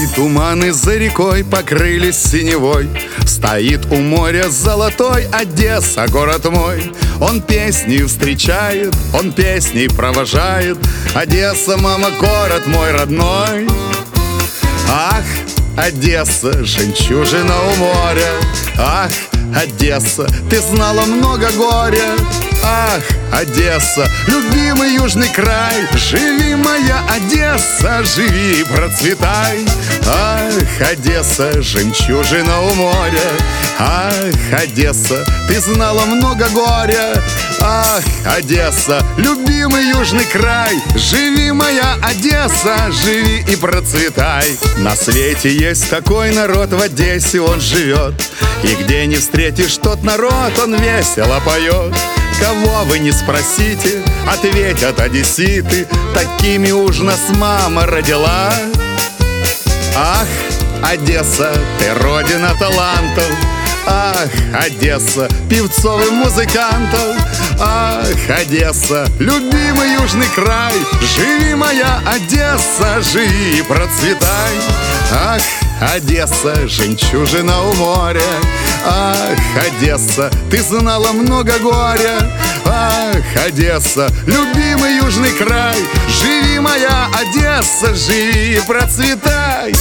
туманы за рекой покрылись синевой. Стоит у моря золотой Одесса, город мой. Он песней встречает, он песней провожает. Одесса, мама, город мой родной. Ах, Одесса, жемчужина у моря. Ах, Одесса, ты знала много горя. Ах, Одесса, любимый южный край. Живи, моя Одесса, живи и процветай. Ах, Одесса, жемчужина у моря. Ах, Одесса, ты знала много горя. Ах, Одесса, любимый южный край. Живи, моя Одесса, живи и процветай. На свете есть такой народ, в Одессе он живет. И где не встретишь тот народ, он весело поет. Кого вы не спросите, ответят одесситы: такими уж нас мама родила. Ах, Одесса, ты родина талантов. Ах, Одесса, певцов и музыкантов. Ах, Одесса, любимый южный край. Живи, моя Одесса, живи и процветай. Ах, Одесса, жемчужина у моря. Ах, Одесса, ты знала много горя. Ах, Одесса, любимый южный край. Живи, моя Одесса, живи и процветай.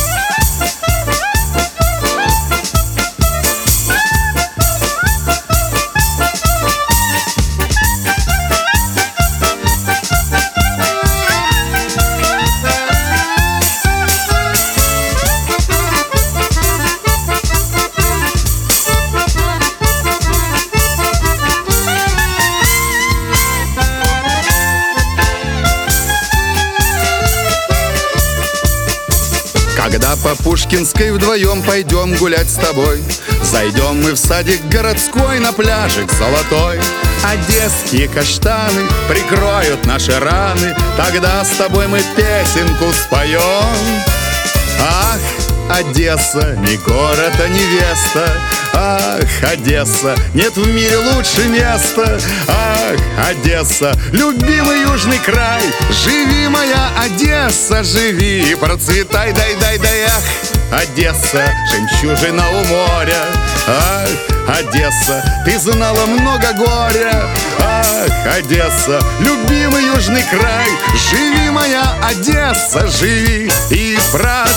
Когда по Пушкинской вдвоем пойдем гулять с тобой, зайдем мы в садик городской, на пляжик золотой. Одесские каштаны прикроют наши раны, тогда с тобой мы песенку споем. Ах, Одесса, не город, а невеста. Ах, Одесса, нет в мире лучше места. Ах, Одесса, любимый южный край. Живи, моя Одесса, живи и процветай. Дай, ах, Одесса, жемчужина у моря. Ах, Одесса, ты знала много горя. Ах, Одесса, любимый южный край. Живи, моя Одесса, живи и процветай.